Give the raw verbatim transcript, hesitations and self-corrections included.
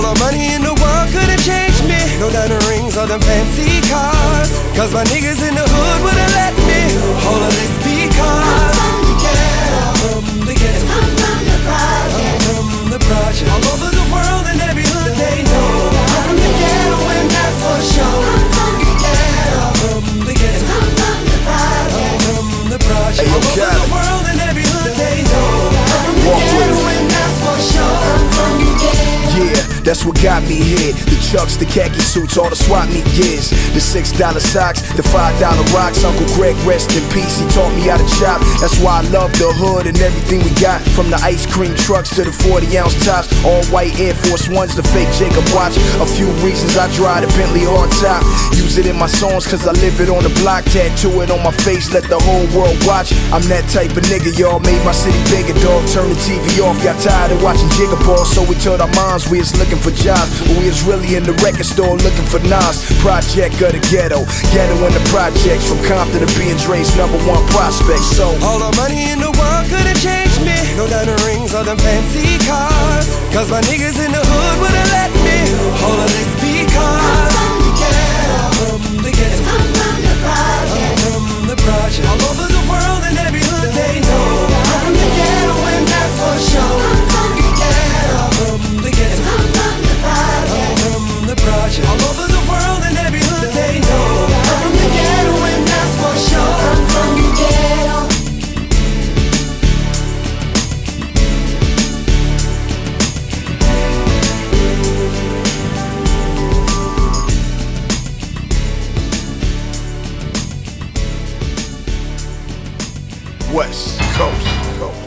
All the money in the world couldn't change me. No diamond rings or them fancy cars, cause my niggas in the hood wouldn't let me. All of this because I'm from the ghetto, I'm from the project, I'm from the project. All over the world and every hood they know I'm from the ghetto and that's for sure. I'm from the ghetto, I'm from the ghetto, I'm from the project, I'm from the project. All over the world and every hood they know I'm from the ghetto and that's for sure. I'm from the ghetto. Yeah, that's what got me here. The chucks, the khaki suits, all the swap meet gears. The six dollar socks, the five dollar rocks. Uncle Greg, rest in peace, he taught me how to chop. That's why I love the hood and everything we got. From the ice cream trucks to the forty ounce tops. All white Air Force Ones, the fake Jacob watch. A few reasons I drive the Bentley hard top. Use it in my songs cause I live it on the block. Tattoo it on my face, let the whole world watch. I'm that type of nigga, y'all made my city bigger, dog. Turn the T V off, got tired of watching Jigga Ball, so we told our moms we was looking for jobs, but we was really in the record store looking for Nas. Project of the ghetto, ghetto in the projects, from Compton to being Dre's number one prospect. So all the money in the world couldn't change me. No diamond rings or them fancy cars, cause my niggas in the hood would